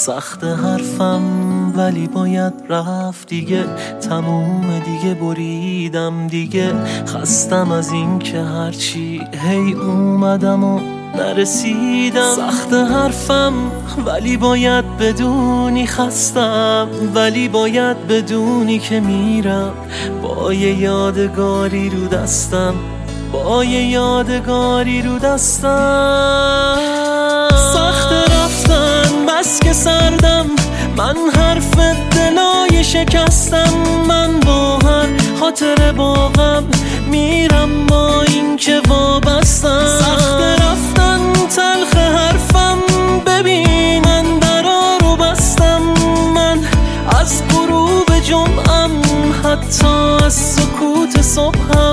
سخت حرفم ولی باید رفت دیگه، تموم دیگه، بریدم دیگه. خستم از این که هرچی هی اومدم و نرسیدم. سخت حرفم ولی باید بدونی خستم، ولی باید بدونی که میرم با یه یادگاری رو دستم، با یه یادگاری رو دستم. سخت رفتن بس که سردم، من حرف دلای شکستم. من با هر خاطر باغم میرم با این که وابستم. سخت رفتن تلخ حرفم، ببین من درا رو بستم. من از غروب جمعم حتی از سکوت صبحم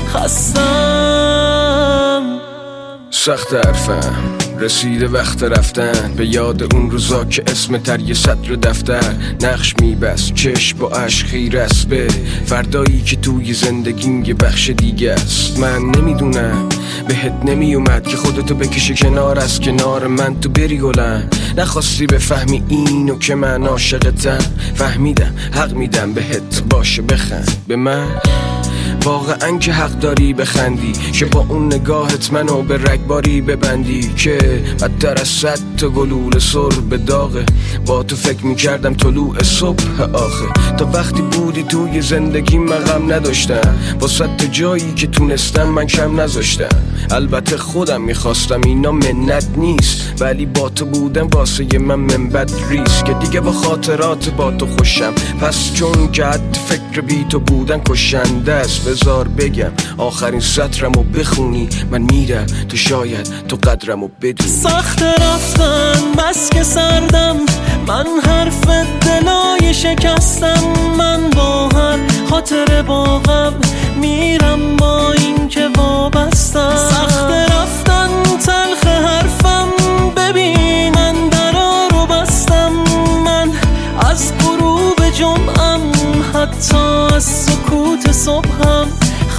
خستم. سخت حرفم رسیده وقت رفتن، به یاد اون روزا که اسم تر یه سطر دفتر نقش میبست، چشم با عشق خیره است به فردایی که توی زندگیم یه بخش دیگه است. من نمیدونم بهت نمیومد که خودتو بکشی کنار از کنار من، تو بری گلم. نخواستی بفهمی اینو که من عاشقتم، فهمیدم حق میدم بهت، باشه بخند به من. واقعا که حق داری بخندی که با اون نگاهت منو به رگباری ببندی، که بدتر از 100 تا گلوله سر به داغه. با تو فکر میکردم طلوع صبح آخه، تا وقتی بودی توی زندگی من غم نداشتم، با 100 تا جایی که تونستم من کم نذاشتم. البته خودم میخواستم، اینا منت نیست، ولی با تو بودم واسه من منبت ریست، که دیگه با خاطرات با تو خوشم. پس چون که حد فکر بی تو بودن کشنده است، بذار بگم آخرین سطرمو بخونی. من میرم تو شاید تو قدرمو بدونی. سخت رفتن بس که سردم، من حرف دلای شکستم. من با هر خاطر باغم میرم با این که وابستم. سخت رفتن تلخ حرفم، ببین من درا رو بستم. من از غروب جمعم حتی از سکوت صبحم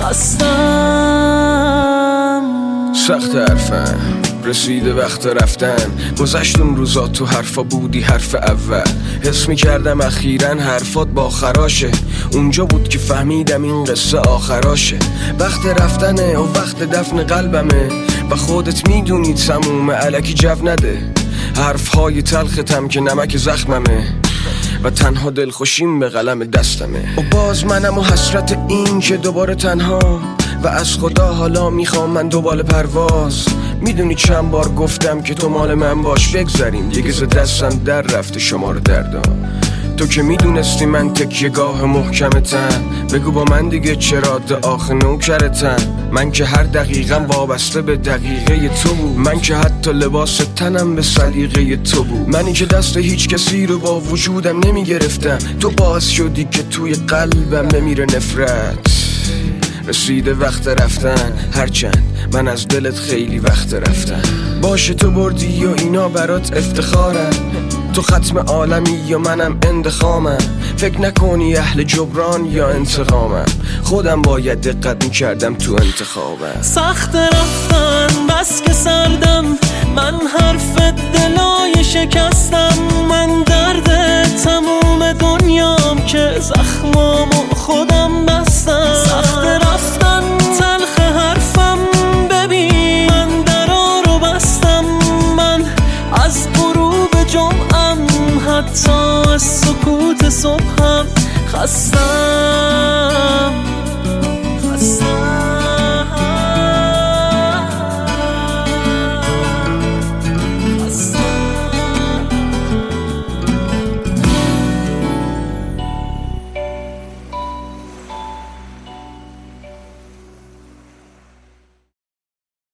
خستم. سخت حرفم رسیده وقت رفتن، گذشت اون روزا تو حرفا بودی حرف اول. حس میکردم اخیراً حرفات با خراشه، اونجا بود که فهمیدم این قصه آخراشه. وقت رفتنه و وقت دفن قلبمه، و خودت میدونی تموم الکی جو نده. حرفهای تلختم که نمک زخممه، و تنها دلخوشیم به قلم دستمه. و باز منم و حسرت این که دوباره تنها، و از خدا حالا میخوام من دوباره پرواز. میدونی چند بار گفتم که تو مال من باش، بگذاریم دیگه ز دستم در رفته شما رو دردم. تو که میدونستی من تکیه گاه محکمتم، بگو با من دیگه چرا آخه نوکرتم. من که هر دقیقم وابسته به دقیقه تو بود، من که حتی لباس تنم به سلیقه تو بود. منی که دست هیچ کسی رو با وجودم نمیگرفتم، تو باعث شدی که توی قلبم بمیره نفرت. رسیده وقت رفتن، هرچند من از دلت خیلی وقت رفتم. باشه تو بردی و اینا برات افتخارم، تو ختم عالمی یا منم اندخامم. فکر نکنی اهل جبران یا انتقامم، خودم باید دقت میکردم تو انتخابم. سخت رفتن بس که سردم، من حرف دلای شکستم. من درد تموم دنیام که زخمامو خودم بستم. سخت رفتن تلخ حرفم، ببین من درا رو بستم. من از غروب جمعم حتی از سکوت صبحم خستم.